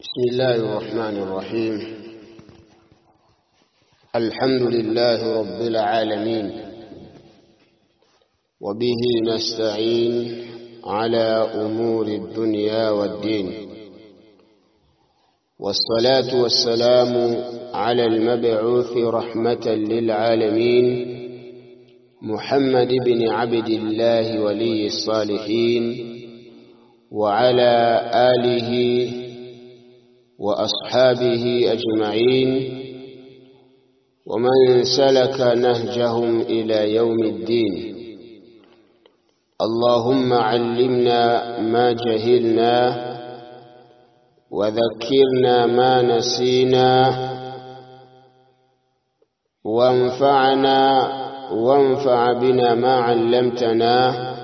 بسم الله الرحمن الرحيم. الحمد لله رب العالمين، وبه نستعين على أمور الدنيا والدين، والصلاة والسلام على المبعوث رحمة للعالمين محمد بن عبد الله ولي الصالحين، وعلى آله وأصحابه أجمعين، ومن سلك نهجهم إلى يوم الدين. اللهم علمنا ما جهلنا، وذكرنا ما نسينا، وانفع بنا ما علمتنا،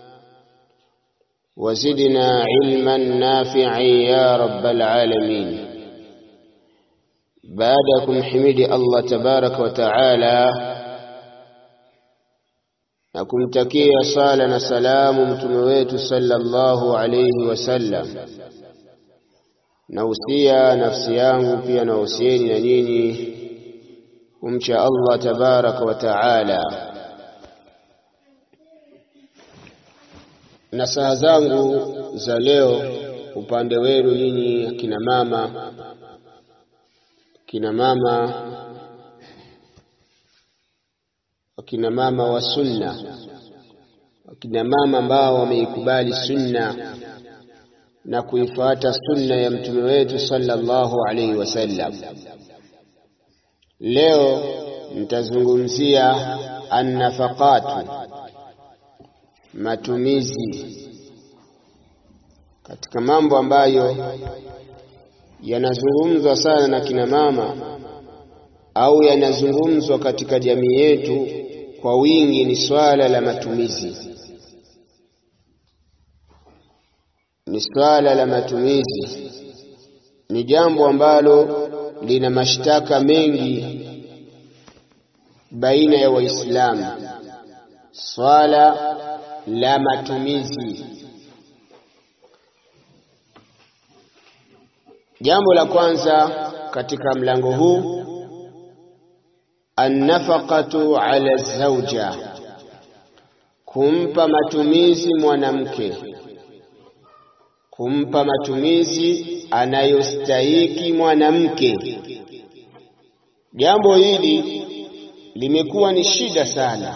وزدنا علما نافعا يا رب العالمين. بعدكم حمد الله تبارك وتعالى، nakumtakia sala na salamu mtume wetu sallallahu alayhi wasallam. Nausia nafsi yangu pia nausieni na nyinyi kumcha Allah tabaraka wa taala. Nasaha zangu za leo upande wenu nyinyi akina mama wa sunna, akina mama ambao wameikubali sunna na kuifuata sunna ya mtume wetu sallallahu alaihi wasallam. Leo nitazungumzia an-nafaqatu, matumizi, katika mambo ambayo yanazungumzwa sana na kina mama au yanazungumzwa katika jamii yetu kwa wingi, ni swala la matumizi. Ni swala la matumizi, ni jambo ambalo lina mashtaka mengi baina ya Waislamu. Swala la matumizi. Jambo la kwanza katika mlango huu, an-nafaqatu ala zawja, kumpa matumizi mwanamke, kumpa matumizi anayostahiki mwanamke. Jambo hili limekuwa ni shida sana.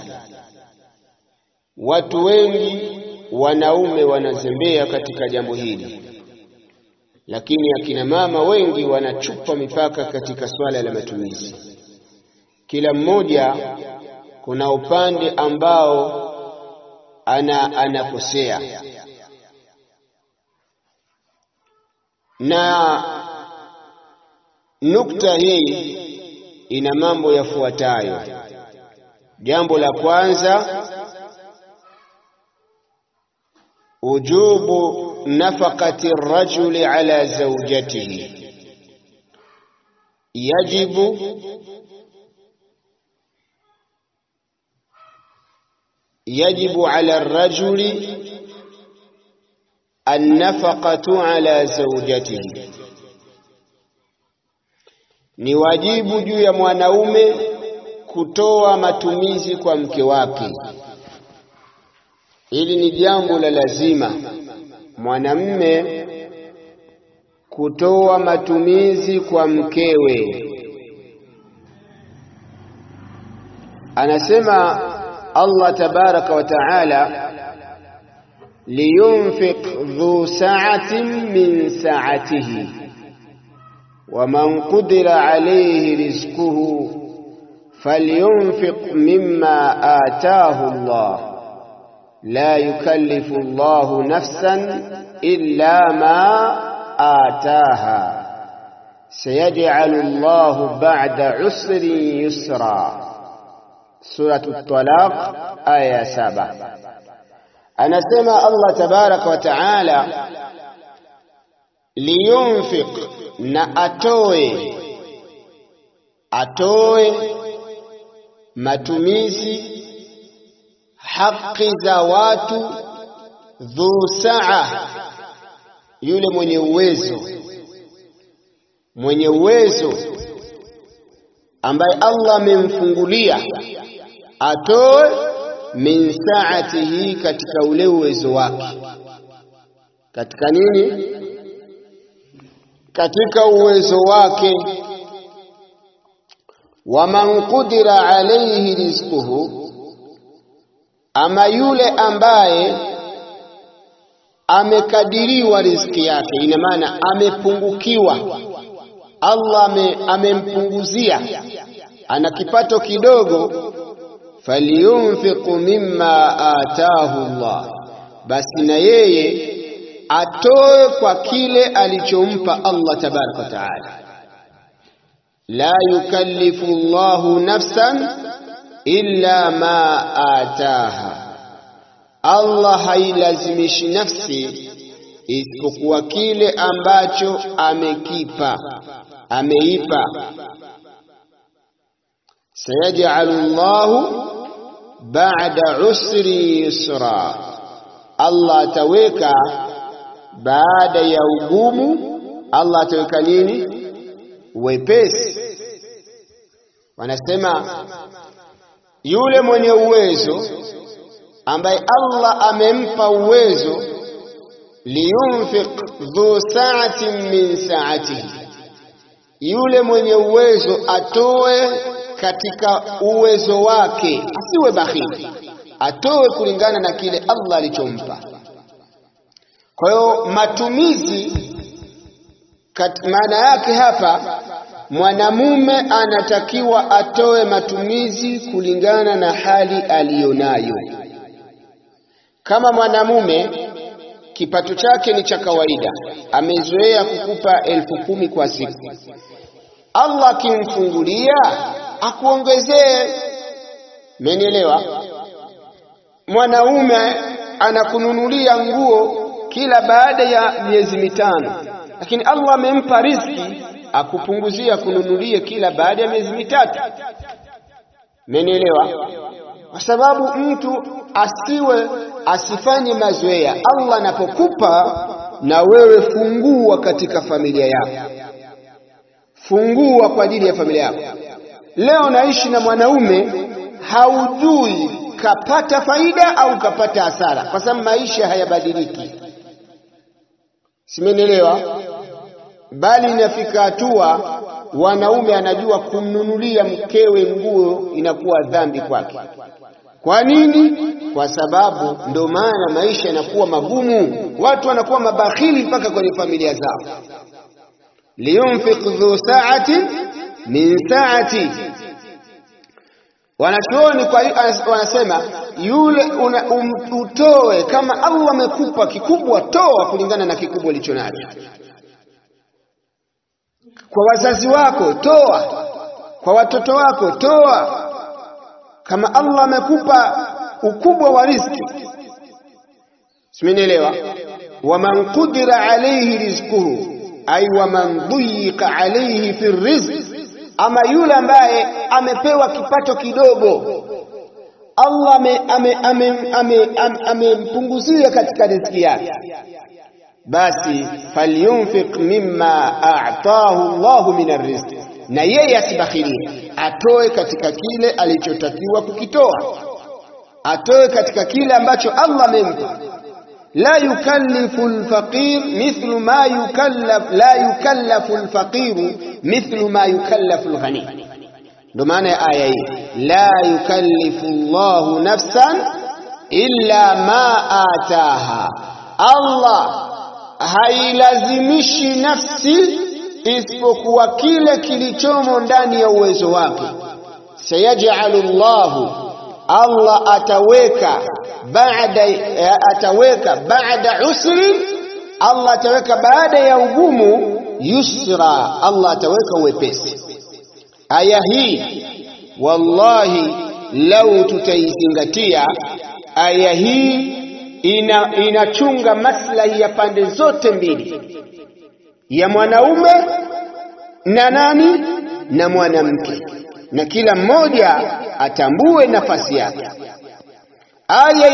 Watu wengi wanaume wanazembea katika jambo hili, lakini akina mama wengi wanachupa mipaka katika swala la matumizi. Kila mmoja kuna upande ambao anakosea, na nukta hii ina mambo yafuatayo. Jambo la kwanza, wujubu nafaqati ar-rajuli ala zawjatihi. yajibu ala ar-rajuli an-nafaqatu ala zawjatihi, ni wajibu juu ya mwanaume kutoa matumizi kwa mke wake. Hili ni jambo la lazima, mwanamume kutoa matumizi kwa mkewe. Anasema Allah tabaraka wa taala, liyunfiq dhu sa'atin min sa'atihi wa man qudira alayhi rizquhu falyunfiq mimma ataahu Allah la yukallifu Allahu nafsan illa ma ataaha sayaj'alu Allahu ba'da usrin yusra. Suratu At-Talaq aya 7. Anasema Allah tabaraka wa taala, liyunfiq, na atoe matumizi, haki za watu, dhu saa, yule mwenye uwezo, mwenye uwezo ambaye Allah amemfungulia atoe min saatihi, katika ule uwezo wake. Katika nini? Katika uwezo wake. Wa man qudira alayhi rizquhu, ama yule ambaye amekadiriwa riziki yake, ina maana amepungukiwa, Allah amempunguzia, ana kipato kidogo, falyunfiq mimma ataahu Allah, basi na yeye atoe kwa kile alichompa Allah tabaraka wa taala. La yukallifu Allahu nafsan illa ma ataaha, Allah hailazimishi nafsi isipokuwa kile ambacho ameipa. Sayaj'alu Allahu ba'da usri yusra, Allah ataweka baada ya ugumu, Allah ataweka nini? Wepesi. Wanasema yule mwenye uwezo ambaye Allah amempa uwezo, liyunfiq dhu sa'atin min sa'atihi, yule mwenye uwezo atoe katika uwezo wake, asiwe bakhili, atoe kulingana na kile Allah alichompa. Kwa hiyo matumizi, maana yake hapa mwanamume anatakiwa atoe matumizi kulingana na hali aliyonayo. Kama mwanamume kipato chake ni cha kawaida, amezoea kukupa 10,000 kwa siku, Allah akimfungulia akuongezee. Mmenielewa? Mwanaume anakununulia nguo kila baada ya miezi 5, lakini Allah amempa riziki akupunguzia kununulie kila baada ya miezi 3. Mmenielewa? Kwa sababu mtu asifanye mazoea. Allah anapokupa, na wewe fungua katika familia yako, fungua kwa ajili ya familia yako. Leo naishi na mwanaume, haujui kapata faida au kapata hasara, kwa sababu maisha hayabadiliki. Simenielewa? Bali inafika hatua wanaume anajua kumnunulia mkewe nguo inakuwa dhambi kwake. Kwa nini? Kwa sababu ndo maana maisha yanakuwa magumu, watu wanakuwa mabakhili mpaka kwenye familia zao. Liyunfiq dhu sa'ati min sa'ati, wanachuoni wanasema yule utoe kama Allah amekupa kikubwa, toa kulingana na kikubwa ulichonacho. Kwa wazazi wako toa, kwa watoto wako toa. Kama Allah amekupa ukubwa wa riziki, simenielewa? Wa man qudira alayhi rizquhu, ay wa man dhuyiqa alayhi fi rizq, ama yule ambaye amepewa kipato kidogo, Allah amempunguzia katika riziki yake, basi falyunfiq mimma a'tahu Allahu min ar-rizq, na yeye asibakhilie, atoe katika kile alichotakiwa kukitoa, atoe katika kile ambacho Allah amempa. La yukallifu al-faqir mithlu ma yukallaf, la yukallafu al-faqir mithlu ma yukallafu al-ghani. Ndio maana ya aya hii, la yukallifu Allahu nafsan illa ma ataha, Allah hailazimishi nafsi isipokuwa kile kilichomo ndani ya uwezo wake. Sayaj'alu Allahu, Allah ataweka baada usri, Allah ataweka baada ya ugumu yusra, Allah ataweka uwepesi. Aya hii wallahi lau tutaizingatia, aya hii inachunga maslahi ya pande zote mbili, ya mwanaume na nani na mwanamke, na kila mmoja atambue nafasi yake. Aya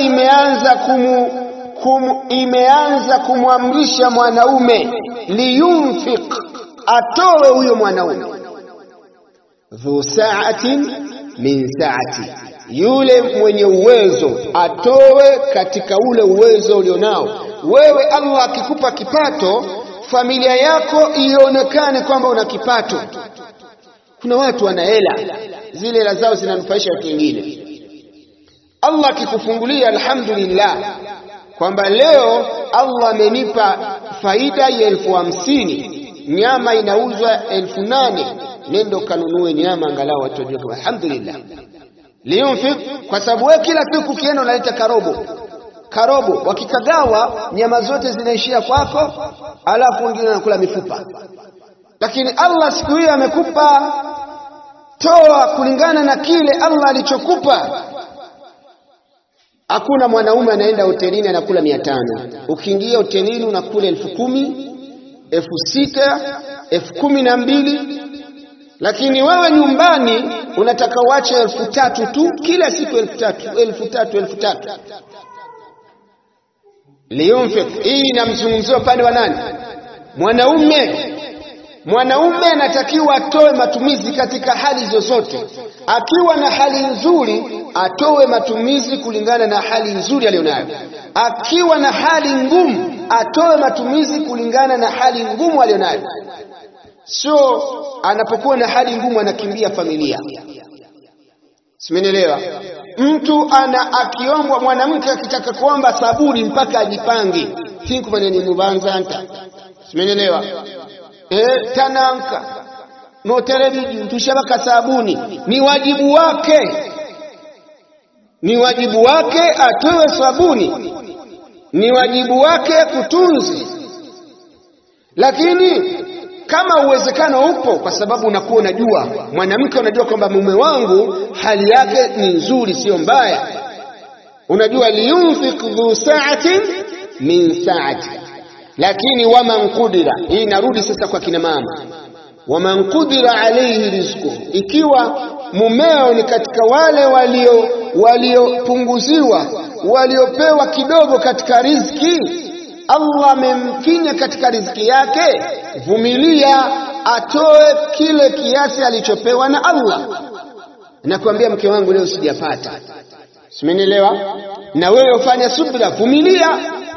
imeanza kumwamrisha mwanaume liyunfiq, atoe huyo mwanaume. Dhu sa'atin min sa'ati, yule mwenye uwezo atoe katika ule uwezo ulionao wewe. Allah akikupa kipato, familia yako ionekane kwamba una kipato. Kuna watu wana hela, zile hela zao zinanufaisha watu wengine. Allah akikufungulia, alhamdulillah, kwamba leo Allah amenipa faida ya 50,000, nyama inauzwa 8,000, nenda kanunue nyama angalau watu wajue kwa alhamdulillah. Liyunfik, kwa sababu wewe kila siku kienda unaleta karobo, wakikagawa nyama zote zinaishia kwako, alafu wengine wanakula mifupa. Lakini Allah siku hiyo amekupa, toa kulingana na kile Allah alichokupa. Hakuna mwanaume anaenda hotelini anakula 500. Ukiingia hotelini unakula 10,000, 6,000, 12,000. Lakini wewe nyumbani unataka uache 3,000 tu kila siku, 3,000. Liyunfik, hii inamzungumzia upande wa nani? Mwanaume anatakiwa atoe matumizi katika hali zozote. Akiwa na hali nzuri atoe matumizi kulingana na hali nzuri aliyonayo. Akiwa na hali ngumu atoe matumizi kulingana na hali ngumu aliyonayo. Sio anapokuwa na hali ngumu anakimbia familia. Simenielewa? Mtu akiombwa, mwanamke akitaka kuomba sabuni mpaka ajipange. Think maneni mubanzanta. Simenielewa? Tananka moterebi tushabaka sabuni, ni wajibu wake atoe sabuni, ni wajibu wake kutunzi. Lakini kama uwezekano upo, kwa sababu unakuwa unajua, mwanamke unajua kwamba mume wangu hali yake ni nzuri sio mbaya, unajua liyunfik dhu sa'atin min sa'ati. Lakini waman qudira, hii narudi sasa kwa kina mama, waman qudira alayhi rizquhu, ikiwa mumeo ni katika wale waliopunguziwa, waliopewa kidogo katika riziki, Allah amemfinya katika riziki yake, vumilia, atoe kile kiasi alichopewa na Allah. Nakwambia mke wangu leo sijapata, simenielewa? Na wewe ufanya subira, vumilia.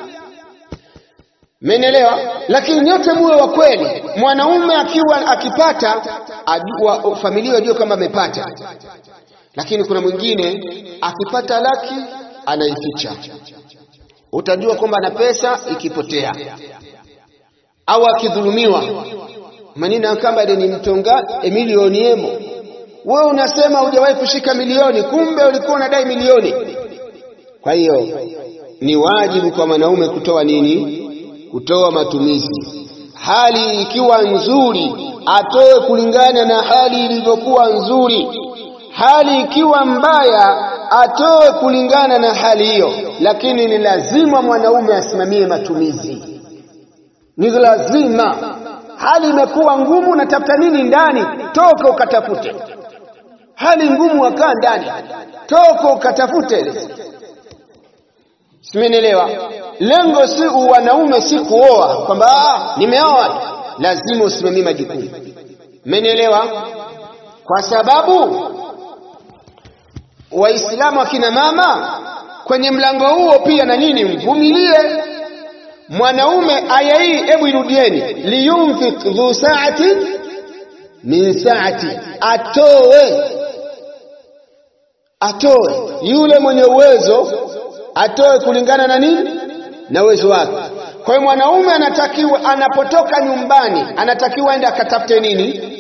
Menelewa? Lakini nyote muwe wa kweli. Mwanaume akipata, ajua familia ajue kama amepata. Lakini kuna mwingine akipata laki anaificha. Utajua kwamba ana pesa ikipotea. Au akidhulumiwa. Manina kamba ni mtonga milioni emo. Wewe unasema hujawahi kushika milioni, kumbe ulikuwa unadai milioni. Kwa hiyo ni wajibu kwa mwanaume kutoa nini? Kutoa matumizi. Hali ikiwa nzuri atoe kulingana na hali ilivyokuwa nzuri. Hali ikiwa mbaya atoe kulingana na hali hiyo. Lakini ni lazima mwanaume asimamie matumizi. Ni lazima. Hali imekuwa ngumu, natafuta nini ndani? Toka ukatafute. Hali ngumu wakaa ndani. Toka ukatafute. Simenielewa? Lengo si wanaume si kuoa kwamba nimeoa, lazima usimamie majukumu. Mmenielewa? Kwa sababu Waislamu akina mama kwenye mlango huo pia na nini, mvumilie. Mwanaume aya hii hebu irudieni, liyunfik dhu sa'ati min sa'ati, atoe yule mwenye uwezo atoe kulingana na nini? Na uwezo wake. Kwa hiyo mwanaume anatakiwa anapotoka nyumbani anatakiwa aende akatafute nini?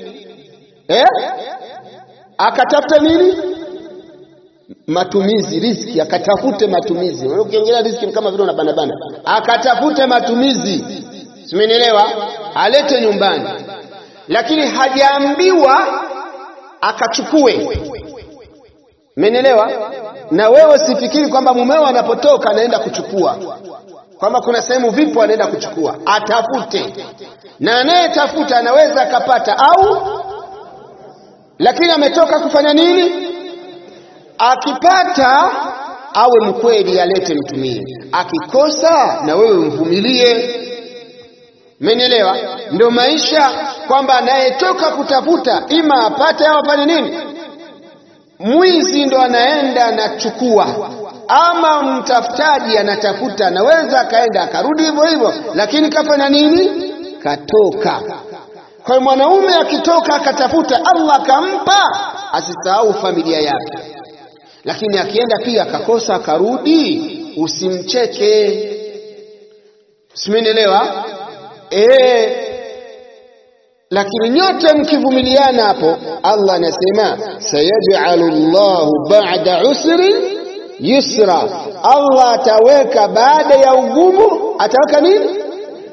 Akatafute nini? Matumizi, riziki, akatafute matumizi. Wewe ukiongelea riziki ni kama vile unabana. Akatafute matumizi. Simenielewa? Alete nyumbani. Lakini hajaambiwa akachukue. Mmenielewa? Na wewe sifikiri kwamba mumeo anapotoka anaenda kuchukua. Kwamba kuna sehemu vipo anaenda kuchukua. Atafute. Na anayetafuta anaweza akapata au, lakini ametoka kufanya nini? Akipata awe mkweli, alete mtumie. Akikosa na wewe mvumilie. Mmenielewa? Ndio maisha. kwamba anayetoka kutafuta ima apate au afanye nini. Mwizi ndo anaenda anachukua, ama mtafutaji anatafuta, anaweza akaenda akarudi hivyo hivyo, lakini kafanya nini? Katoka. Kwa mwanaume akitoka akatafuta, Allah akampa, asisahau familia yake. Lakini akienda pia akakosa akarudi, usimcheke. Simenielewa? Lakini nyote mkivumiliana hapo, Allah anasema sayaj'alullahu ba'da usri yusra. Allah ataweka baada ya ugumu, ataweka nini?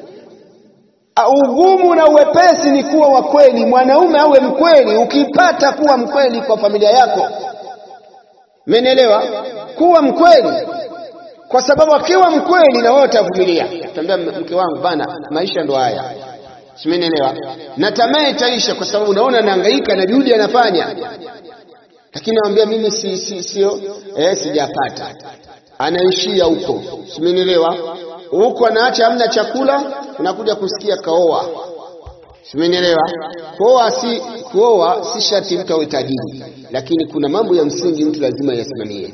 Ugumu na uwepesi ni kuwa wa kweli. Mwanaume awe mkweli. Ukipata kuwa mkweli kwa familia yako, menelewa, kuwa mkweli, kwa sababu akiwa mkweli na wewe utavumilia. Tambia mke wangu bana, maisha ndo haya, simenielewa, na tamaa itaisha, kwa sababu unaona anahangaika na juhudi anafanya, lakini anamwambia mimi sijapata, anaishia huko, simenielewa. Huko anaacha hamna chakula, unakuja kusikia kaoa, simenielewa. Kuoa si sharti mtu awe tajiri, lakini kuna mambo ya msingi mtu lazima yasimamie.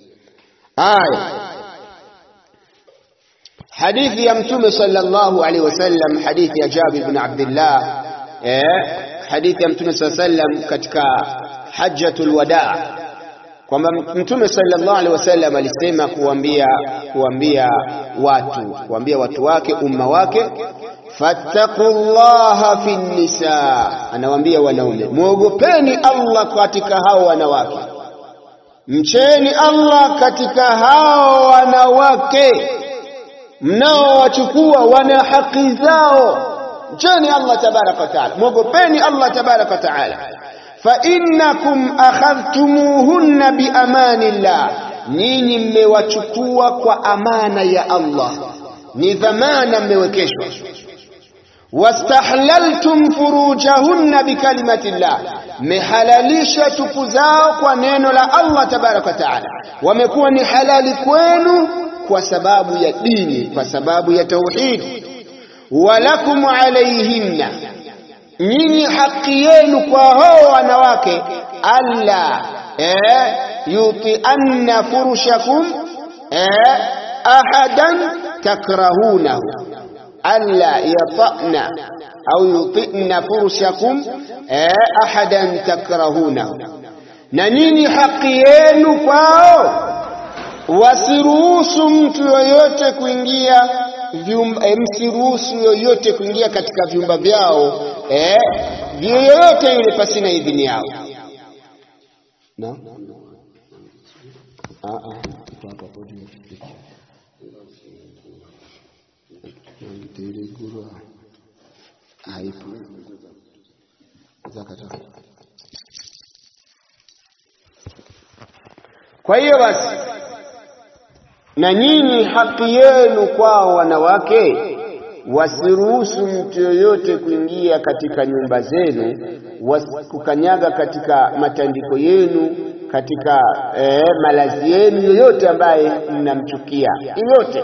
Hadithi ya Mtume sallallahu alaihi wasallam, hadithi ya Jabir ibn Abdullah, hadithi ya Mtume sallallahu alaihi wasallam katika hajjatul wadaa, kwamba Mtume sallallahu alaihi wasallam alisema kuambia watu wake, umma wake, fattaqullaha fin nisa, anawaambia wanaume, muogopeni Allah katika hao wanawake, mcheni Allah katika hao wanawake mnaowachukua, wana haki zao, mcheni Allah tabaraka wa taala, muogopeni Allah tabaraka wa taala. Fa innakum akhadhtumuhunna bi amanillah, nyinyi mmewachukua kwa amana ya Allah, ni dhamana mmewekeshwa. Wastahlaltum furujahunna bi kalimatillah, mehalalisha tupu zao kwa neno la Allah tabaraka wa taala, wamekuwa ni halali kwenu kwa sababu ya dini, kwa sababu ya tauhid. Walakum alayhinna, nyinyi haki yenu kwa hao wanawake, alla yuti'anna furushakum ahadan takrahunahu, alla yata'na au yuti'na furushakum ahadan takrahunahu, na nyinyi haki yenu kwao wasiruhusu mtu yoyote kuingia msiruhusu yoyote kuingia katika vyumba vyao yoyote yule pasina idhini yao. Kwa hiyo basi, na nyinyi haki yenu kwa wanawake, wasiruhusu mtu yoyote kuingia katika nyumba zenu, kukanyaga katika matandiko yenu, katika malazi yenu, yoyote ambaye mnamchukia yoyote.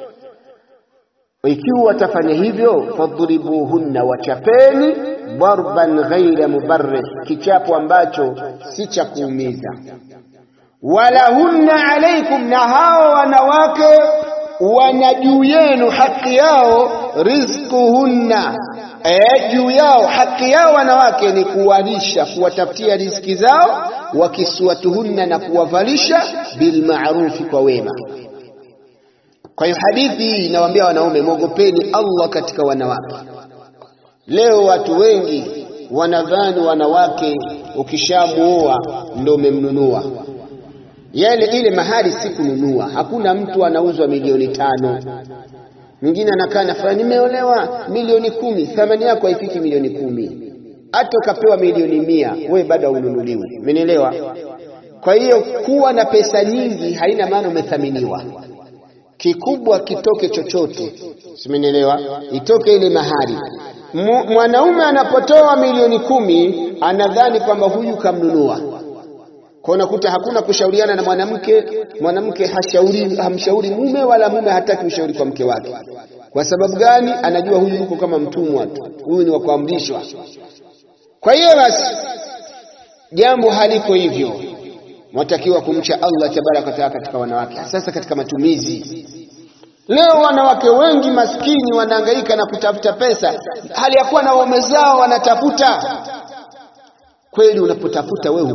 Ikiwa watafanya hivyo, fadhribuhunna, wachapeni, darban ghaira mubarrih, kichapo ambacho si cha kuumiza. Walahunna alaykum, na hao wanawake wana juu yenu haki yao, rizquhunna, juu yao haki yao wanawake ni kuwalisha, kuwatafutia riziki zao, wakiswatuhunna, na kuwavalisha bil ma'rufi, kwa wema. Kwa hiyo hadithi hii inawaambia wanaume, mwogopeni Allah katika wanawake. Leo watu wengi wanadhani wanawake ukishamuoa ndio umemnunua. Ile mahari si kununua. Hakuna mtu anauzwa milioni 5. Mwingine anakaa na fulani, nimeolewa milioni 10, thamani yako haifiki milioni 10. Hata ukapewa milioni 100, wewe bado ununuliwi. Umenielewa? Kwa hiyo kuwa na pesa nyingi haina maana umethaminiwa. Kikubwa kitoke chochote, umenielewa? Itoke ile mahari. Mwanaume anapotoa milioni 10 anadhani kwamba huyu kamnunua. Kwa unakuta hakuna kushauriana na mwanamke, hamshauri mume, wala mume hataki ushauri kwa mke wake. Kwa sababu gani? Anajua huyu yuko kama mtumwa tu, huyu ni wa kuamrishwa. Kwa hiyo basi jambo haliko hivyo. Mwatakiwa kumcha Allah tabaraka taala katika wanawake, sasa katika matumizi. Leo wanawake wengi maskini wanahangaika na kutafuta pesa hali ya kuwa na waume zao wanatafuta. Kweli unapotafuta wewe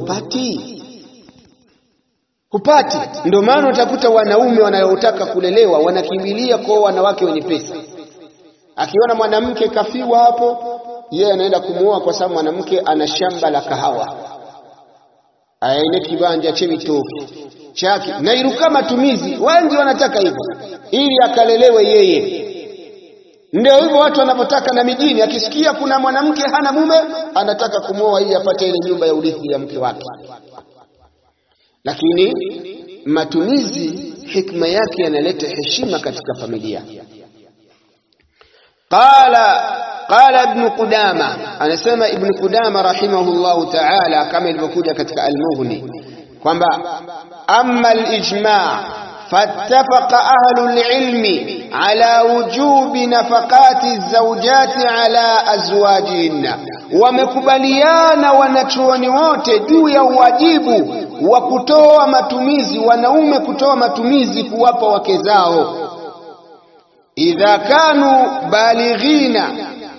hupati. Ndio maana utakuta wanaume wanayotaka kulelewa wanakimbilia kwa wanawake wenye pesa. Akiona mwanamke kafiwa hapo, yeye anaenda kumuoa kwa sababu mwanamke ana shamba la kahawa, aine kibanja chemitoki chake na iruka matumizi. Wengi wanataka hivyo ili akalelewe yeye. Ndio hivyo watu wanapotaka na mijini, akisikia kuna mwanamke hana mume anataka kumuoa ili apate ile nyumba ya urithi ya mke wake. Lakini matumizi hikma yake yanaleta heshima katika familia. Qala Ibn Qudama, anasema Ibn Qudama rahimahullahu ta'ala kama ilivyokuja katika Al-Mughni kwamba amma al-ijma' fattafaqa ahlu al-ilmi ala wujubi nafaqati az-zawjati ala azwajihinna, wamekubaliana wanachuoni wote juu ya uwajibu wa kutoa matumizi, wanaume kutoa matumizi kuwapa wake zao. Idha kanu balighina,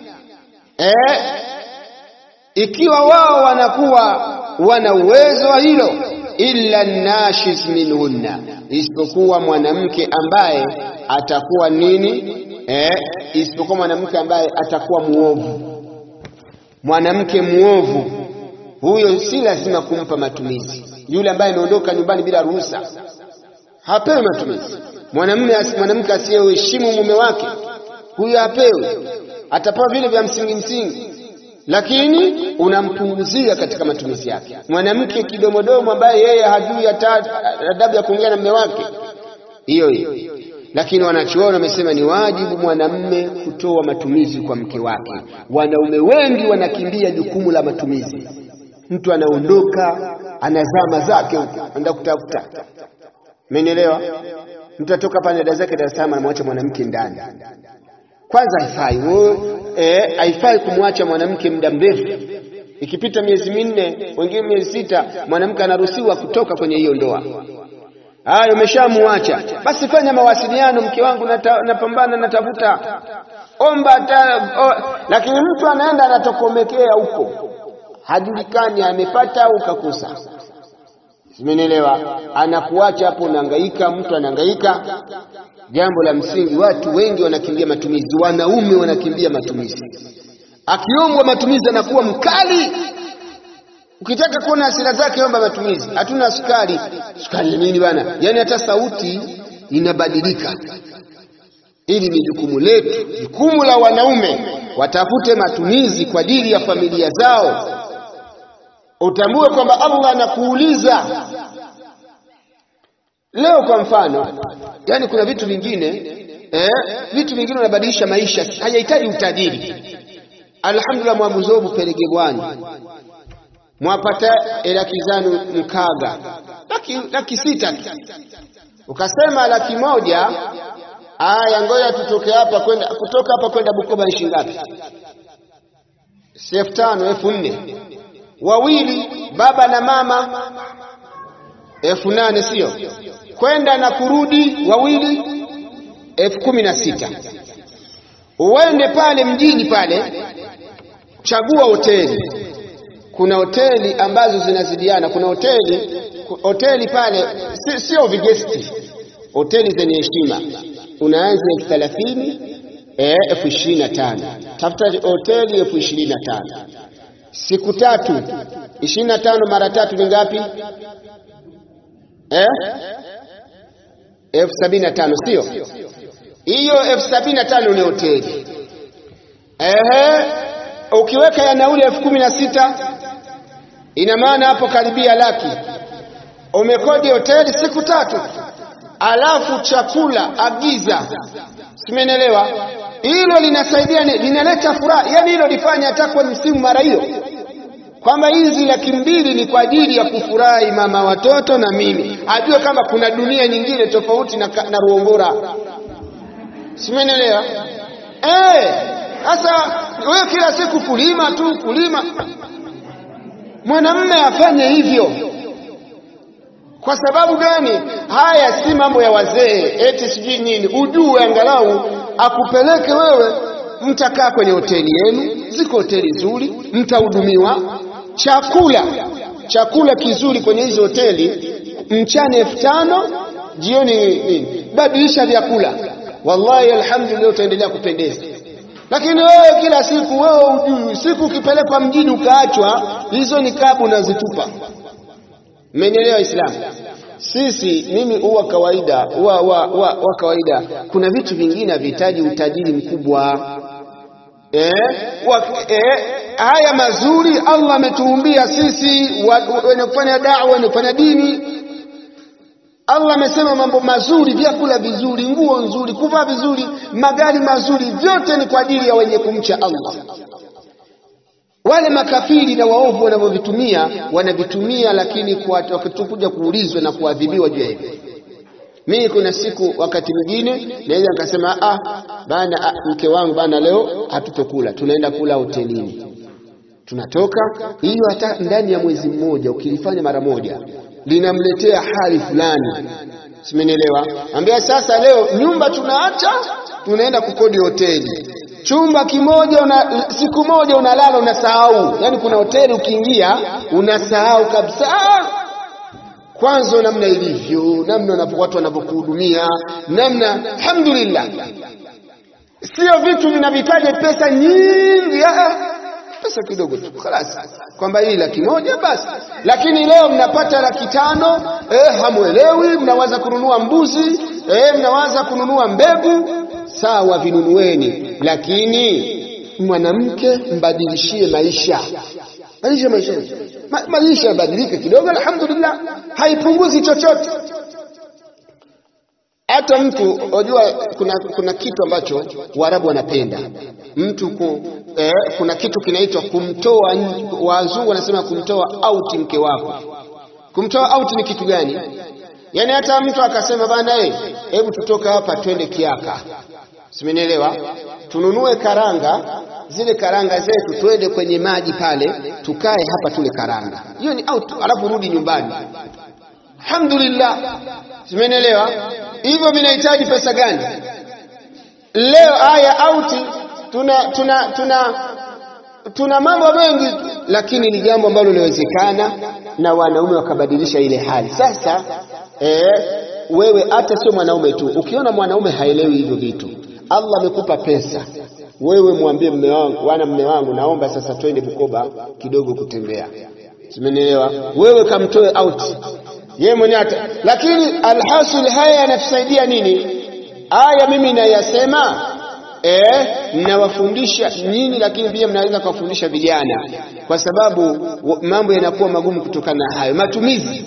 ikiwa wao wanakuwa wana uwezo wa hilo, illa nashiz minhunna, isipokuwa mwanamke ambaye atakuwa nini? Isipokuwa mwanamke ambaye atakuwa muovu. Mwanamke muovu huyo si lazima kumpa matumizi. Yule ambaye anaondoka nyumbani bila ruhusa hapewi matumizi. Mwanamke asiyeheshimu mume wake huyo hapewi, atapewa vile vya msingi, lakini unampunguzia katika matumizi yake. Mwanamke kidomodomo ambaye yeye hajui adabu ya kuongea na mume wake, hiyo. Lakini wanachuoni wamesema ni wajibu mwanamume kutoa matumizi kwa mke wake. Wanaume wengi wanakimbia jukumu la matumizi. Mtu anaondoka anazama zake huko anaenda kutafuta. Umenielewa? Mtu atoka pale dada zake Dar es Salaam anamwacha mwanamke ndani. Kwanza haifai kumwacha mwanamke muda mrefu. Ikipita miezi 4, wengine miezi 6, mwanamke anaruhusiwa kutoka kwenye hiyo ndoa. Umeshamuacha, basi fanya mawasiliano, mke wangu napambana natafuta. Lakini mtu anaenda anatokomekea huko, hajulikani amepata au kakosa. Simenielewa? Anakuacha hapo unahangaika, mtu anahangaika. Jambo la msingi, watu wengi wanakimbia matumizi, wanaume wanakimbia matumizi. Akiombwa matumizi anakuwa mkali. Ukitaka kuona hasira zake omba matumizi. Hatuna sukari. Sukari nini bana? Yaani hata sauti inabadilika. Hili ni jukumu letu, jukumu la wanaume, watafute matumizi kwa ajili ya familia zao. Utambue kwamba Allah anakuuliza. Leo kwa mfano, yani kuna vitu vingine unabadilisha maisha, hayahitaji utajiri. Alhamdulillah, mwabuzobu pelege bwana. Mwapata elakizanu mkaga. Laki 6. Ukasema 100,000, ngoja tutoke hapa kutoka hapa kwenda Bukoba ni shilingi ngapi? 5,000, 4,000. Wawili, baba na mama 8,000, sio? Kwenda na kurudi wawili 16,000. Uende pale mjini pale, chagua hoteli. Kuna hoteli ambazo zinazidiana. Kuna hoteli pale sio vigesti, hoteli zenye heshima. Unaanza 30,000, 25,000. Tafuta hoteli 25,000. Siku 3, 25 mara 3 ni ngapi? 75,000, sio? Hiyo 75,000 ni hoteli. Ukiweka ya nauli 16,000, ina maana hapo karibia laki. Umekodi hoteli siku 3, alafu chakula agiza. Simenelewa? Hilo linasaidia, linaleta furaha. Yaani hilo lifanya hata kwa msimu mara hiyo. Kwamba hizi 200,000 ni kwa ajili ya kufurahi mama watoto na mimi. Ajue kama kuna dunia nyingine tofauti na Ruongora. Simenelewa? Sasa wewe kila siku kulima tu kulima. Mwanamume afanye hivyo. Kwa sababu gani? Haya si mambo ya wazee, eti sijui nini. Ujue angalau akupeleke wewe, mtakaa kwenye hoteli yenu, ziko hoteli nzuri, mtahudumiwa chakula kizuri kwenye hizo hoteli, mchana 5,000, jioni nini? Badilisha vyakula. Wallahi alhamdulillah utaendelea kupendeza. Lakini wewe kila siku wewe ujui, siku ukipelekwa mjini ukaachwa, hizo ni kabu unazitupa. Mmenielewa Islam? Mimi huwa kawaida kawaida, kuna vitu vingine vihitaji utajiri mkubwa. Haya mazuri Allah ametuumbia sisi wenye kufanya da'wa, wenye kufanya dini. Allah amesema mambo mazuri, vyakula vizuri, nguo nzuri, kuvaa vizuri, magari mazuri, vyote ni kwa ajili ya wenye kumcha Allah. Wale makafiri na waovu wanavitumia, lakini wakitukuja kuulizwa na kuadhibiwa juu ya hivyo. Mimi kuna siku wakati mwingine naweza nikasema bana, mke wangu bana, leo hatutokula, tunaenda kula hotelini. Tunatoka, hiyo hata ndani ya mwezi mmoja ukilifanya mara moja linamletea hali fulani. Simenielewa? Ambia sasa leo nyumba tunaacha, tunaenda kukodi hoteli. Chumba kimoja siku moja unalala unasahau. Yaani kuna hoteli ukiingia unasahau kabisa. Kwanza namna ilivyo, namna watu wanavyokuhudumia, namna alhamdulillah. Sio vitu vinavitaje pesa nyingi, pesa kidogo tu خلاص, kwamba hii 100,000 basi. Lakini leo mnapata 500,000, hamuelewi, mnawaza kununua mbuzi, mnawaza kununua mbegu. Sawa, vinunueni, lakini mwanamke mbadilishie maisha. Maisha yabadilike kidogo, alhamdulillah, haipunguzi chochote. Hata mtu unajua kuna kitu ambacho Waarabu wanapenda. Kuna kitu kinaitwa kumtoa, wazungu wanasema kumtoa out mke wako. Kumtoa out ni kitu gani? Yaani hata mtu akasema bana, hebu tutoka hapa twende Kiaka. Simenielewa? Tununue karanga, zile karanga zetu twende kwenye maji pale, tukae hapa tule karanga. Hiyo ni out, alafu rudi nyumbani. Alhamdulillah. Simenielewa? Hivyo vinahitaji pesa gani? Leo haya out tuna mambo mengi, lakini ni jambo ambalo linawezekana na wanaume wakabadilisha ile hali. Sasa wewe hata sio mwanaume tu, ukiona mwanaume haelewi hivyo vitu, Allah amekupa pesa, wewe mwambie mume wangu naomba sasa twende Bukoba kidogo kutembea. Simenielewa? Wewe kamtoe out. Yeye mwenyewe lakini alhasil haya yanatusaidia nini? Aya mimi nayasema mnawafundisha nyinyi, lakini pia mnaweza kuwafundisha vijana, kwa sababu mambo yanakuwa magumu kutokana na hayo matumizi.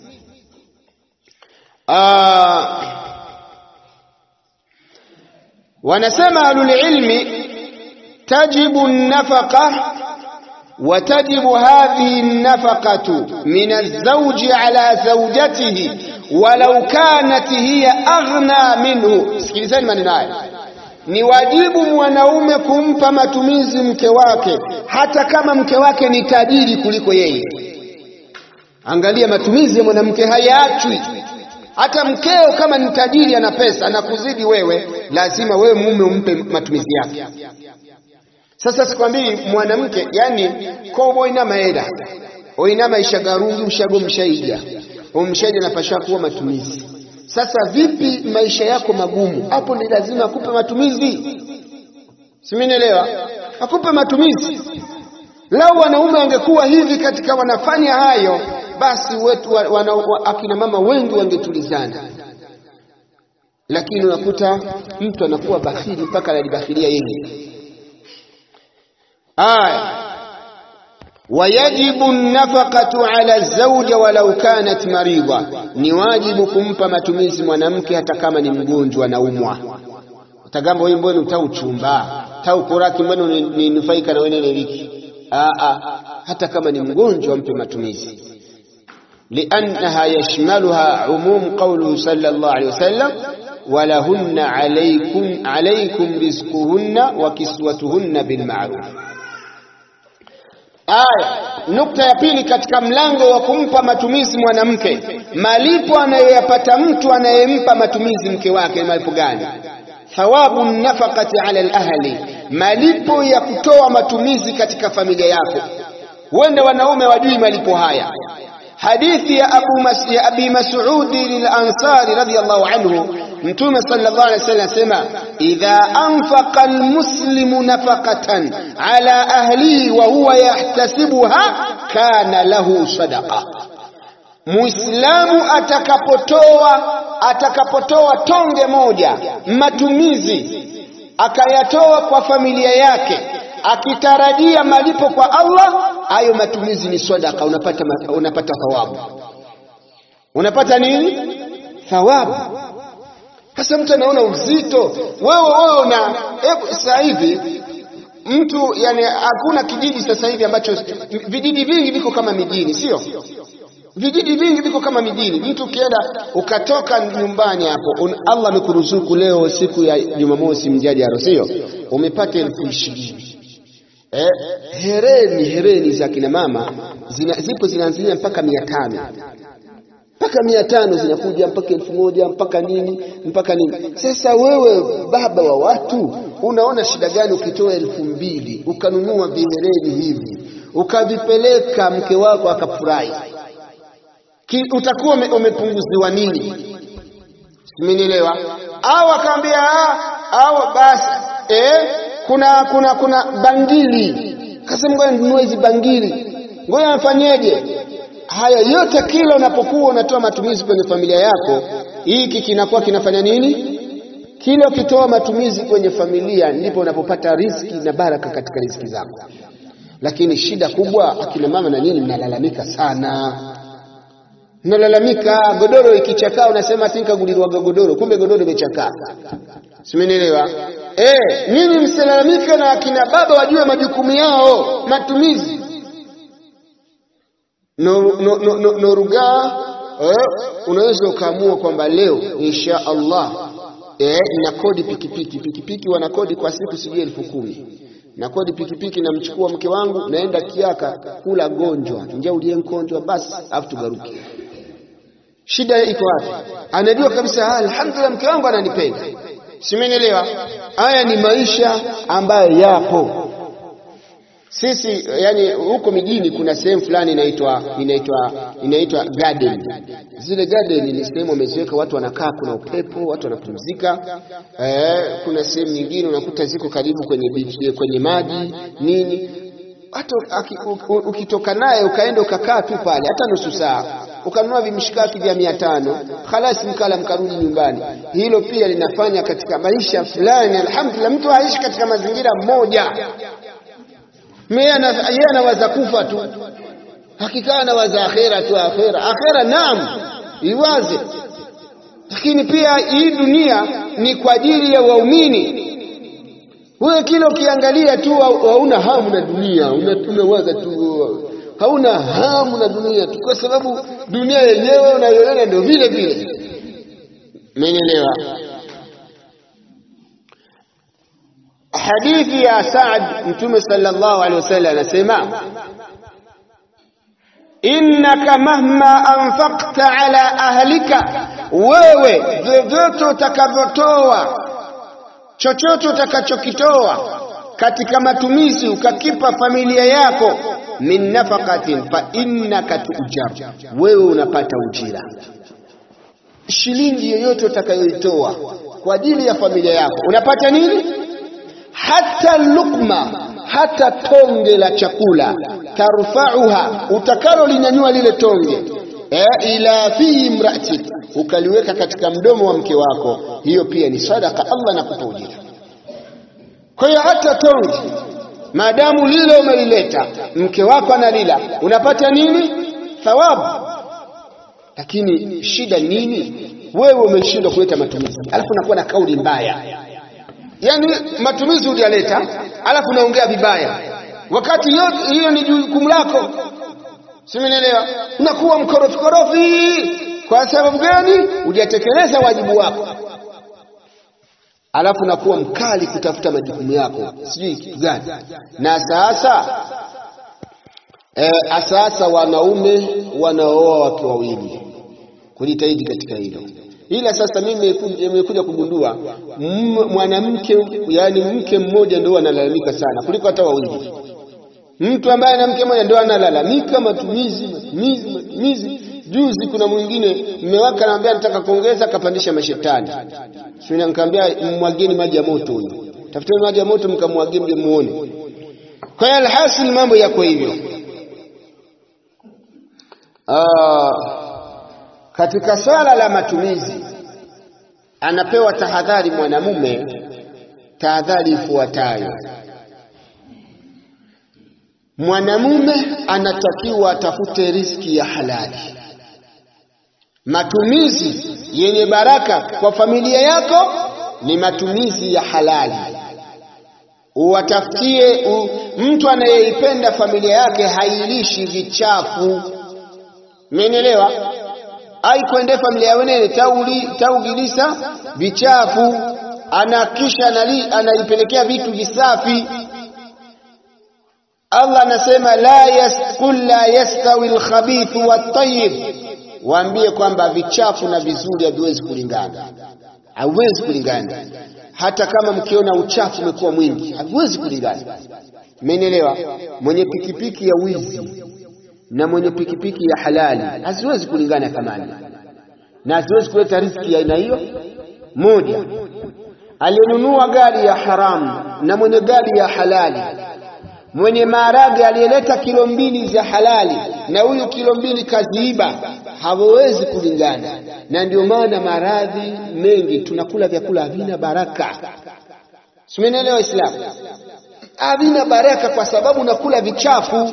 Wanasema ahlul ilmi tajibu an-nafaqa wa tajibu hadhihi an-nafaqatu min az-zawji ala zawjatihi walau kanat hiya aghna minhu. Sikilizeni maneno haya. Ni wajibu mwanaume kumpa matumizi mke wake hata kama mke wake ni tajiri kuliko yeye. Angalia, matumizi ya mwanamke hayaachwi. Hata mkeo kama ni tajiri, ana pesa, anakuzidi wewe, lazima wewe mume umpe matumizi yake. Sasa sikwambii mwanamke yani kobo ina maeda oina maisha garungi ushago mshaija umshaija napasha kuwa matumizi. Sasa vipi maisha yako magumu? Hapo ni lazima akupe matumizi. Simenielewa? Akupe matumizi. Lau wanaume wangekuwa hivi katika wanafanya hayo, basi wetu akina mama wengi wangetulizana. Lakini unakuta mtu anakuwa bakhili mpaka anajibakhilia yeye. Wayajibu an-nafaqatu ala az-zawja walau kanat marida, ni wajibu kumpa matumizi mwanamke hata kama ni mgonjwa na umwa. Utagambo wewe mbona utauchumba taukoraki mbona ni nufaika na wewe liki? Hata kama ni mgonjwa mpe matumizi. Liannaha yashmaluha umum qawluhu sallallahu alayhi wasallam walahunna alaykum rizquhunna wa kiswatuhunna bil ma'ruf. Aya, nukta ya pili katika mlango wa kumpa matumizi mwanamke, malipo anayoyapata mtu anayempa matumizi mke wake, malipo gani? Thawabu nafaqati ala al-ahli, malipo ya kutoa matumizi katika familia yako. Wende wanaume wajui malipo haya. Hadithi ya Abi Mas'ud al-Ansari radiyallahu anhu, Mtume sallallahu alayhi wasallam sema, idha anfaqa al-muslimu nafaqatan ala ahlihi wa huwa yahtasibuha kana lahu sadaqa. Muislamu atakapotoa tonge moja matumizi akayatoa kwa familia yake akitarajia malipo kwa Allah, hayo matumizi ni sadaqa, unapata thawabu. Unapata nini? Thawabu. Sasa mtu anaona uzito, wewe na sasa hivi mtu, yani hakuna kijiji sasa hivi ambacho, vijiji vingi viko kama mijini, sio? Vijiji vingi viko kama mijini. Mtu ukienda ukatoka nyumbani hapo, Allah amekuruzuku leo siku ya Jumamosi mjajaro, sio? Umepata 20,000. Hereni za kina mama zipo zinaanzia mpaka 500. Mpaka 500 zinakuja mpaka 1000 mpaka nini. Sasa wewe baba wa watu unaona shida gani ukitoa 2000 ukanunua vihereni hivi ukavipeleka mke wako akafurahi? Utakuwa umepunguziwa nini? Simenielewa? Au akaambia au basi kuna bangili, kasema ngoja ninunue hizi bangili, ngoja afanyeje? Haya yote kila unapokuwa unatoa matumizi kwenye familia yako, hiki kinakuwa kinafanya nini? Kila ukitoa matumizi kwenye familia ndipo unapopata riziki na baraka katika riziki zako. Lakini shida kubwa, akina mama na nini, mnalalamika sana. Mnalalamika godoro ikichakaa unasema sinkagulirwa godoro, kumbe godoro imechakaa. Simenielewa? Nini msilalamika, na akina baba wajue majukumu yao, matumizi. Noruga unaweza ukaamua kwamba leo insha Allah na kodi pikipiki wana kodi kwa siku sijui 10,000. Na kodi pikipiki namchukua mke wangu naenda Kiaka kula gonjwa, njaa uliyenkonjwa basi afu tugaruki. Shida iko wapi? Anajua kabisa alhamdulillah mke wangu ananipenda. Simenielewa? Haya ni maisha ambayo yapo. Sisi yani huko mijini kuna sehemu fulani inaitwa garden. Zile garden ni sehemu wameziweka, watu wanakaa, kuna upepo, watu wanapumzika. Kuna sehemu nyingine unakuta ziko karibu kwenye beach, kwenye maji nini. Hata ukitoka naye ukaenda ukakaa tu pale hata nusu saa, ukanunua vimishikaki vya 500, khalas mkala mkarudi nyumbani. Hilo pia linafanya katika maisha fulani. Alhamdulillah, mtu aishi katika mazingira moja. Yeye anawaza kufa tu, hakika anawaza akhera tu. Akhera naam iwaze, lakini pia hii dunia ni kwa ajili ya waumini. Wewe kila ukiangalia tu hauna hamu na dunia, unawaza tu hauna hamu na dunia tu, kwa sababu dunia yenyewe unayoiona ndio vile vile. Mmenielewa? Hadithi ya Saad, Mtume sallallahu alaihi wasallam anasema, innaka mahma anfaqta ala ahlika, wewe vyovyote utakavyotoa, chochote utakachokitoa katika matumizi ukakipa familia yako, min nafaqatin fa innaka tujar, wewe unapata ujira. Shilingi yoyote utakayoitoa kwa ajili ya familia yako unapata nini? Hata lukma, hata tonge la chakula, tarfa'uha, utakalo linyanyua lile tonge, ila fi imra'atik, ukaliweka katika mdomo wa mke wako, hiyo pia ni sadaka, Allah anakupa ujira. Kwa hiyo hata tonge maadamu lile umelileta, mke wako analila, unapata nini? Thawabu. Lakini shida nini? Wewe umeshindwa kuleta matumizi, alafu unakuwa na kauli mbaya. Yani matumizi uliyaleta, alafu unaongea vibaya, wakati yote hiyo ni jukumu lako. Simenielewa? Unakuwa mkorofi. Kwa sababu gani? Hujatekeleza wajibu wako. alafu nakuwa mkali kutafuta majukumu yako sijui kitu gani. Na sasa wanaume wanaoa wake wawili, kujitahidi katika hilo. Ila sasa mimi nimekuja kugundua mwanamke, yani mke mmoja ndio analalamika sana kuliko hata wawili. Mtu ambaye ana mke mmoja ndio analalamika matumizi. Juzi kuna mwingine mume wake anamwambia nataka kuongeza, kapandisha mashetani. Sio, nikamwambia mwageni maji ya moto huyo. Tafuteni maji ya moto mkamwagie mje muone. Kwa hiyo alhasil mambo yako hivyo. Katika swala la matumizi anapewa tahadhari mwanamume, tahadhari ifuatayo. Mwanamume anatakiwa atafute riziki ya halali. Matumizi yenye baraka kwa familia yako ni matumizi ya halali. Uwatafutie mtu anayeipenda familia yake, hailishi vichafu. Mmenielewa? Aikwende familia wenyewe taugilisa vichafu, anakisha analipelekea vitu visafi. Allah anasema la yastawi al-khabith wat-tayyib. Waambie kwamba vichafu na vizuri haviwezi kulingana. Hauwezi kulingana. Hata kama mkiona uchafu umekuwa mwingi, haviwezi kulingana. Mmenielewa? Mwenye pikipiki ya wizi na mwenye pikipiki ya halali haziwezi kulingana thamani, na haziwezi kuleta riziki ya aina hiyo moja. Aliyenunua gari ya haramu na mwenye gari ya halali, mwenye maharage aliyeleta kilo 2 za halali na huyu kilo 2 kaziiba, hawezi kulingana. Na ndio maana maradhi mengi, tunakula vyakula havina baraka. Simenelewa Waislamu? Havina baraka kwa sababu unakula vichafu.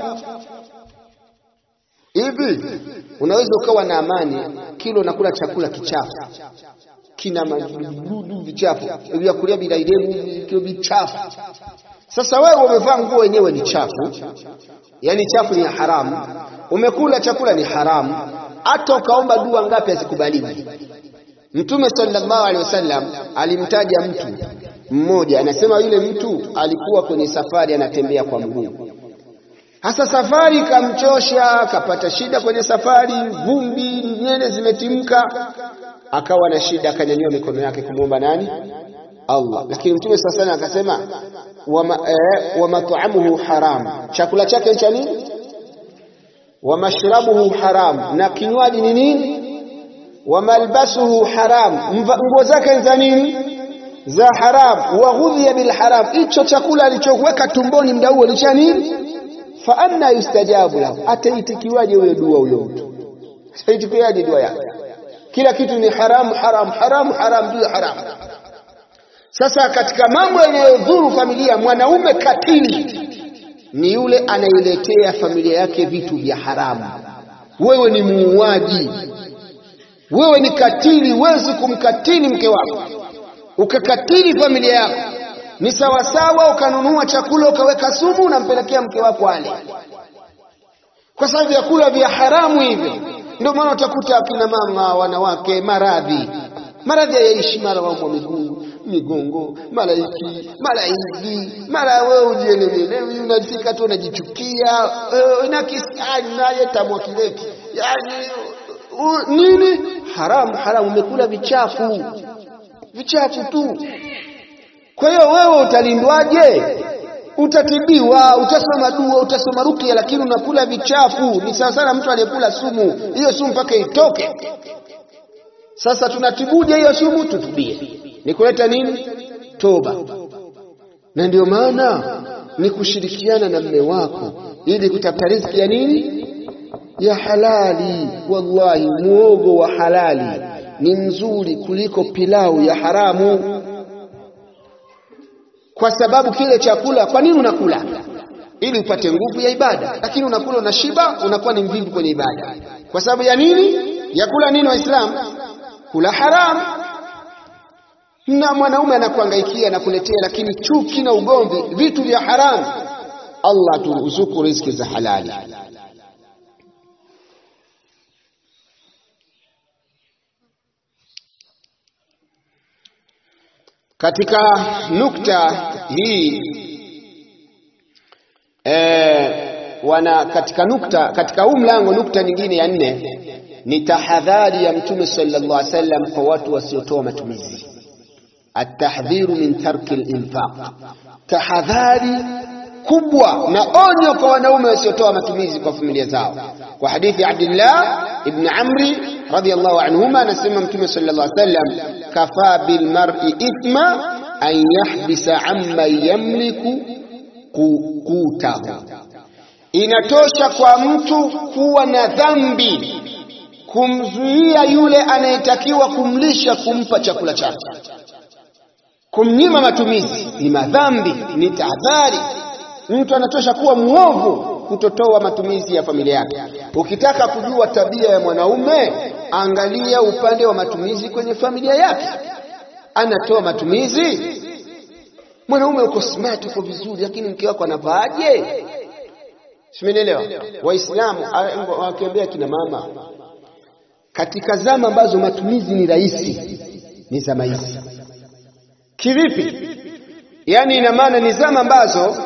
Hivi unaweza ukawa na amani kilo nakula chakula kichafu, kina madudu vichafu, vyakula bila idemu kilo vichafu. Sasa wewe umevaa nguo yenyewe ni chafu, yani chafu ni haramu, umekula chakula ni haramu, hata ukaomba dua ngapi hazikubaliwi. Mtume sallallahu alaihi wasallam alimtaja mtu mmoja, anasema yule mtu alikuwa kwenye safari anatembea kwa mguu. Hasa safari kamchosha, akapata shida kwenye safari, vumbi, nyele zimetimka, akawa na shida, akanyanyua mikono yake kumuomba nani? Allah. Lakini Mtume sallallahu alaihi wasallam akasema wa mat'amuhu haram, chakula chake cha nini? Wa mashrabuhu haram, na kinywaji ni nini? Wa malbasuhu haram, nguo zake za nini? Za haram. Wa ghudhiya bil haram, hicho chakula alichoweka tumboni muda huo ni cha nini? Fa anna yustajabu lahu, ataitikiwaje huyo dua huyo mtu? Ataitikiwaje dua yake? Kila kitu ni haram ndio haram. Sasa katika mambo yanayodhuru familia, mwanaume katili ni yule anailetea familia yake vitu vya haramu. Wewe ni muuaji, wewe ni katili. Huwezi kumkatili mke wako ukakatili familia yako. Ni sawasawa ukanunua chakula ukaweka sumu unampelekea mke wako ale, kwa sababu vyakula vya haramu hivyo. Ndio maana utakuta akina mama wanawake maradhi hayaishi, mara waumwa migongo, mara hiki, mara hivi, mara wewe ujielewi, unafika tu unajichukia, na kisani naye tamwa kileki. Yani nini? Haramu, umekula vichafu tu. Kwa hiyo wewe utalindwaje? Utatibiwa, utasoma dua, utasoma rukia, lakini unakula vichafu. Ni sawa sana mtu aliyekula sumu, hiyo sumu mpaka itoke. Sasa tunatibuje hiyo sumu? Tutubie. Ni kuleta nini? Toba. Na ndio maana ni kushirikiana na mume wako ili kutafuta riziki ya nini? Ya halali. Wallahi muogo wa halali ni mzuri kuliko pilau ya haramu. Kwa sababu kile chakula, kwa nini unakula? Ili upate nguvu ya ibada. Lakini unakula unashiba, unakuwa ni mvivu kwenye ibada. Kwa sababu ya nini? Ya kula nini Waislamu? Kula haramu. Na mwanaume anakuhangaikia na kuletea, lakini chuki na ugomvi, vitu vya haramu. Allah turuzuku riziki za halali. Katika nukta hii katika huu mlango, nukta nyingine ya 4 ni tahadhari ya Mtume sallallahu alaihi wasallam kwa watu wasiotoa matumizi. At-tahdhiru min tarki al-infaq, tahadhari kubwa na onyo kwa wanaume wasiotoa matumizi kwa familia zao. Kwa hadithi ya Abdullah ibn Amri radiyallahu anhuma, anasema Mtume sallallahu alaihi wasallam, kafa bil mar'i ithma an yahbisa amma yamliku qutahu, inatosha kwa mtu kuwa na dhambi kumzuia yule anayetakiwa kumlisha, kumpa chakula chake. Kumnyima matumizi ni madhambi, ni tahadhari. Mtu anatosha kuwa muovu kutotoa matumizi ya familia yake. Ukitaka kujua tabia ya mwanaume, angalia upande wa matumizi kwenye familia yake. Anatoa matumizi? Mwanaume uko smart, uko vizuri, lakini mke wako anavaaje? Simenielewa? Waislamu wakiambia kina mama, katika zama ambazo matumizi ni rahisi ni zama hizi. Kivipi? Yani ina maana ni zama ambazo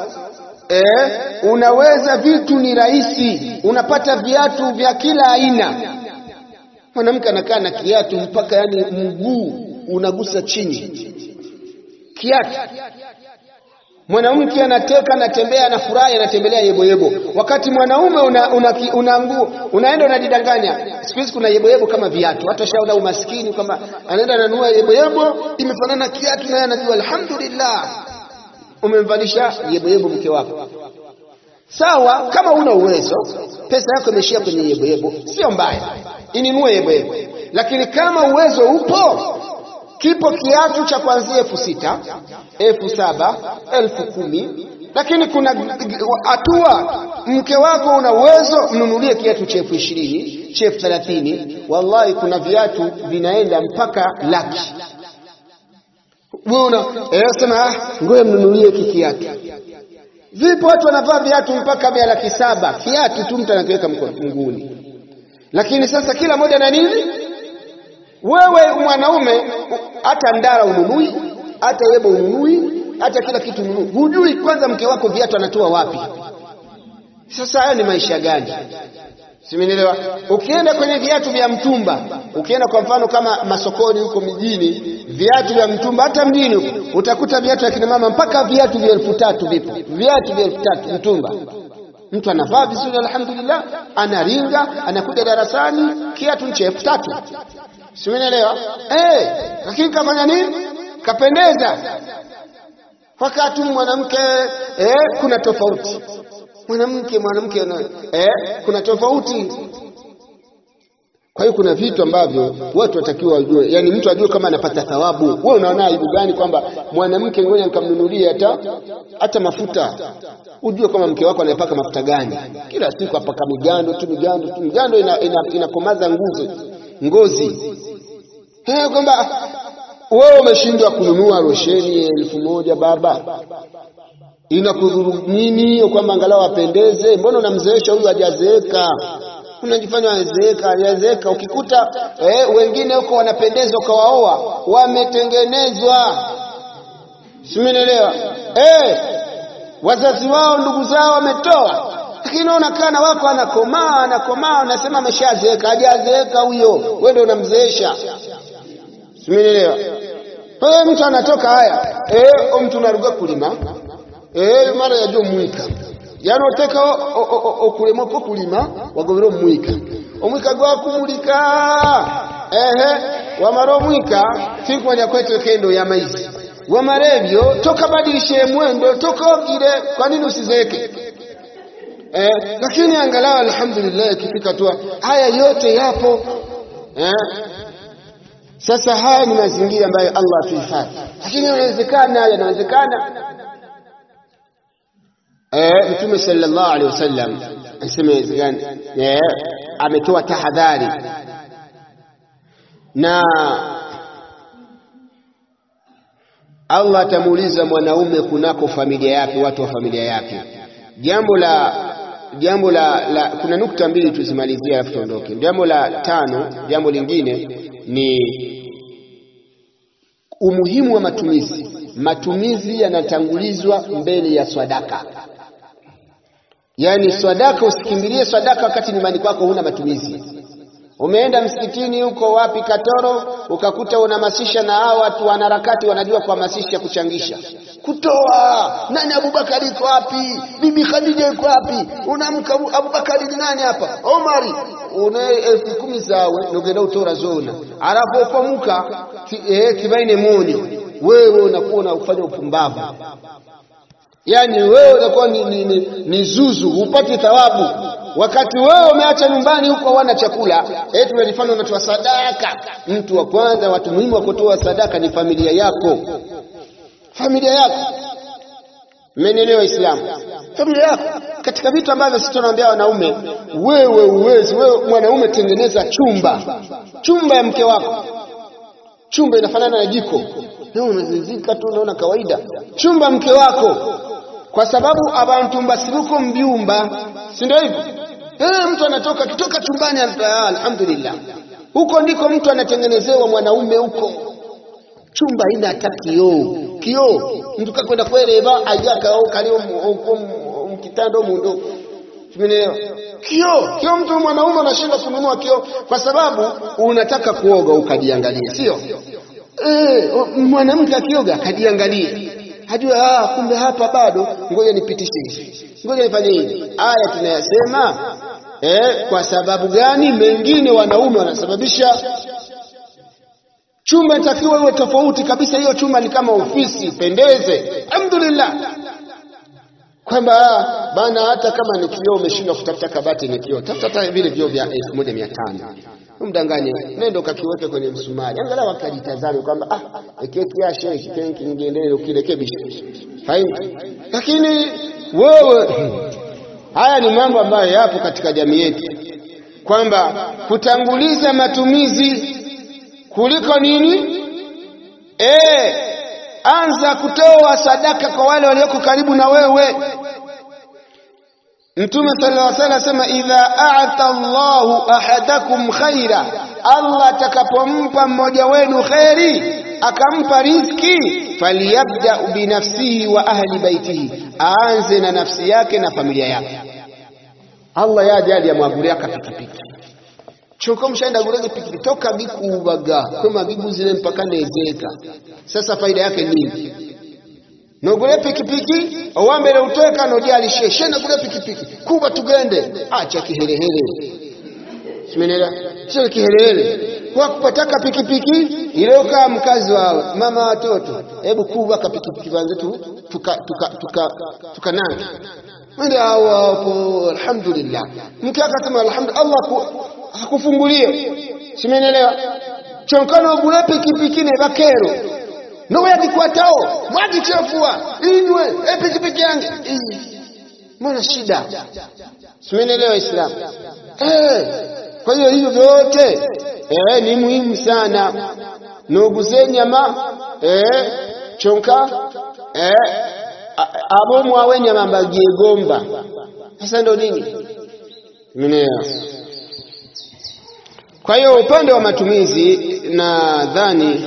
unaweza, vitu ni rahisi, unapata viatu vya kila aina. Mwanamke anakaa na kiatu mpaka yani mguu unagusa chini kiatu. Mwanamke anatembea anafurahi, anatembelea yebo. Wakati mwanaume unaenda unajidanganya. Siku hizi kuna yebo kama viatu. Hata shauri umaskini kama anaenda ananunua yebo imefanana kiatu, naye anajua alhamdulillah umemvalisha yebo mke wako. Sawa, kama una uwezo, pesa yako imeshia kwenye yebo, sio mbaya, inunue yebo. Lakini kama uwezo upo, kipo kiatu cha kuanzia 6,000, 7,000, 10,000. Lakini kuna hatua, mke wako una uwezo, mnunulie kiatu cha 20,000, cha 30,000. Wallahi kuna viatu vinaenda mpaka laki. Wewe sema ngoja mnunulie kiatu. Vipo watu wanavaa viatu mpaka 700,000, kiatu tu mtu anakiweka mguuni. Lakini sasa kila moja na nini? Wewe mwanaume hata ndara ununui, hata yebo ununui, hata kila kitu ununui. Hujui kwanza mke wako viatu anatoa wapi. Sasa haya ni maisha gani? Simenielewa? Ukienda kwenye viatu vya mtumba, ukienda kwa mfano kama masokoni huko mijini, viatu vya mtumba, hata mjini utakuta viatu vya kina mama mpaka viatu vya 3,000 vipo. Viatu vya 3,000 mtumba. Mtu anavaa vizuri alhamdulillah, anaringa, anakuja darasani, kiatu cha 3,000. Simenielewa? Lakini kafanya nini? Kapendeza. Wakati mwanamke kuna tofauti. Mwanamke kuna tofauti. Kwa hiyo kuna vitu ambavyo watu watakiwa wajue. Yani mtu ajue kama anapata thawabu. Wewe unaona aibu gani kwamba mwanamke ngoja nikamnunulie hata mafuta? Ujue kama mke wako anapaka mafuta gani. Kila siku apaka migando inakomaza ngozi. Kwamba wewe umeshindwa kununua losheni 1,000 baba. Inakudhuru nini kwamba angalau apendeze? Mbona unamzeesha huyu hajazeeka? Unajifanya hajazeeka. Ukikuta wengine huko wanapendeza ukawaoa, wametengenezwa. Simenielewa? Wazazi wao, ndugu zao wametoa. Lakini unakaa na wako anakomaa, unasema ameshazeeka. Hajazeeka huyo, wewe ndio unamzeesha. Simenielewa? Kwa mtu anatoka haya, mtu anaruka kulima. Mara ya juu mwika. Yani oteka okulema ko kulima wagobero mwika. Omwika gwa kumulika. Wamaro mwika fikwanya kwetu kendo ya maizi. Wamarebyo toka badilishe mwendo, toka ogire, kwa nini usizeeke? Lakini angalau alhamdulillah kifika tu haya yote yapo. Sasa haya ni mazingira ambayo Allah tuhifadhi. Lakini inawezekana. Mtume sallallahu alaihi wasallam anasema ametoa tahadhari, na Allah atamuuliza mwanaume kunako familia yake, watu wa familia yake. Jambo la kuna nukta mbili tuzimalizie alafu tuondoke. Jambo la 5, jambo lingine ni umuhimu wa matumizi yanatangulizwa mbele ya sadaka. Yani sadaka, usikimbilie sadaka wakati nyumbani kwako huna matumizi. Umeenda msikitini huko wapi Katoro, ukakuta unahamasisha na hao watu wanaharakati wanajua kuhamasisha kuchangisha. Kutoa, nani Abubakari yuko wapi? Bibi Khadija yuko wapi? Unamka Abubakari ni nani hapa? Omari, una 10,000 zawe nogenda utora zona. Alafu ukomuka kibaine monyo. Wewe unakuwa unafanya upumbavu. Yani wewe unakuwa ni zuzu, upati thawabu. Wakati wewe umeacha nyumbani huko wana chakula, tunajifanya unatoa sadaka. Mtu wa kwanza, watu muhimu wa kutoa sadaka ni familia yako. Familia yako. Mmenielewa Uislamu? Familia yako. Katika vitu ambavyo sisi tunaambia wanaume, wewe mwanaume tengeneza chumba ya mke wako. Chumba inafanana na jiko. Leo unazizika tu unaona kawaida. Chumba mke wako. Kwa sababu abantu mbasiruko mbiumba, si ndio hivyo? Mtu anatoka kitoka chumbani alhamdulillah. Huko ndiko mtu anatengenezewa mwanaume huko. Chumba ina hata kioo. Mtu kakwenda kueleva ajaka au kalio mkitando mundo. Tumeelewa? Kioo mtu mwanaume anashinda kununua kioo kwa sababu unataka kuoga ukajiangalie, sio? Mwanamke akioga akajiangalie. Hajua kumbe hapa bado, ngoja nipitishe hivi. Ngoja nifanye hivi. Aya tunayasema kwa sababu gani? Mengine wanaume wanasababisha chumba itakiwa iwe tofauti kabisa. Hiyo chumba ni kama ofisi, pendeze. Alhamdulillah. Kwamba bana hata kama ni kioo umeshindwa kutafuta kabati ni kioo. Tafuta vile vioo vya 1500. Umdanganye, nenda kakiweke kwenye msumari. Angalau wakajitazame kwamba keki ya shehe kitenki ngiendelee ukirekebisha. Fahimu? Lakini wewe haya ni mambo ambayo yapo katika jamii yetu. Kwamba kutanguliza matumizi kuliko nini? Anza kutoa sadaka kwa wale walioko karibu na wewe. Mtume sallallahu alaihi wasallam asema idha a'ata Allahu ahadakum khaira, Allah atakapompa mmoja wenu khairi, akampa riziki, faliyabda binafsihi wa ahli baitihi, aanze na nafsi yake na familia yake. Allah yaje ya mwagulia pikipiki. Choko mshaenda gurege pikipiki toka bikubaga kama bibu zile mpaka nezeka. Sasa faida yake nini? Nogule pikipiki owambele utoeka nojali sheshe na gule pikipiki kuba tugende, acha kihelehele. Simenela sio kihelehele. Kwa kupataka pikipiki ilioka mkazi wa mama watoto, hebu kuba pikipiki banze tu tukanani. Mwende hapo alhamdulillah. Mke akasema alhamdulillah, Allah hakufungulie. Simenelewa? Chonkano gule pikipiki ne bakero. Nowe adikwatao, mwagi chafua, inywe, pikipiki yangu. Mbona shida? Simenelewa Islam. Kwa hiyo hivyo vyote ni muhimu sana. Noguze nyama, chonka, abo mwawe nyama mbagie gomba. Sasa ndo nini? Simenelewa. Kwa hiyo upande wa matumizi nadhani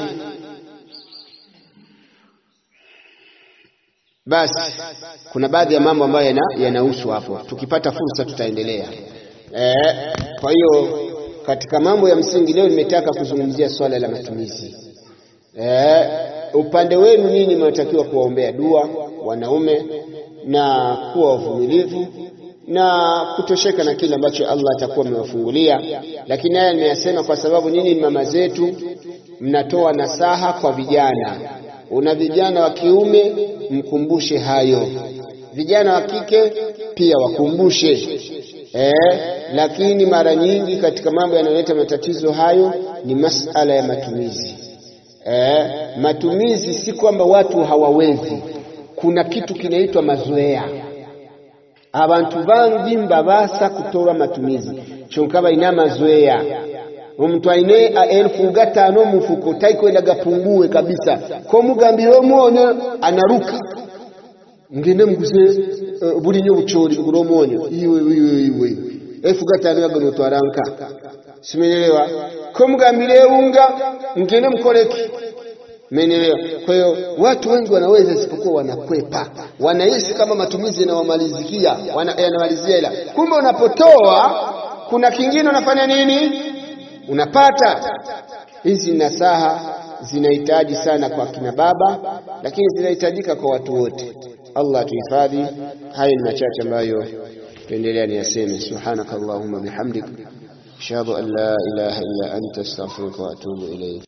basi kuna baadhi ya mambo ambayo yanahusu hapo. Tukipata fursa tutaendelea. Kwa hiyo katika mambo ya msingi leo nimetaka kuzungumzia swala la matumizi. Upande wenu nyinyi mnatakiwa kuwaombea dua wanaume na kuwa wavumilivu na kutosheka na kile ambacho Allah atakuwa amewafungulia. Lakini haya nimeyasema kwa sababu nyinyi mama zetu mnatoa nasaha kwa vijana. Una vijana wa kiume, mkumbushe hayo. Vijana wa kike pia wakumbushe. Lakini mara nyingi katika mambo yanayoleta matatizo hayo ni masala ya matumizi. Matumizi si kwamba watu hawawezi. Kuna kitu kinaitwa mazoea. Abantu bangi mbabasa kutoa matumizi. Chonkaba ina mazoea. Omuntu aine 1500 mufuko taikwenda gapungue kabisa. Ko mugambiro mwonyo anaruka. Ngende mguze bulinyo buchori guromonyo. Iwe 1500 yagano twaranka. Simenyelewa. Ko mugambire unga ngende mkoleki. Umeelewa? Kwa hiyo watu wengi wanaweza isipokuwa wanakwepa. Wanahisi kama matumizi yanawamalizikia, yanamalizia ila. Kumbe unapotoa kuna kingine unafanya nini? Unapata. Hizi nasaha zinahitaji sana kwa kina baba, lakini zinahitajika kwa watu wote. Allah tuhifadhi. Haya ni machache ambayo tuendelea niyaseme. Subhanakallahumma bihamdik ashhadu an la ilaha illa anta astaghfiruka wa atubu ilayk.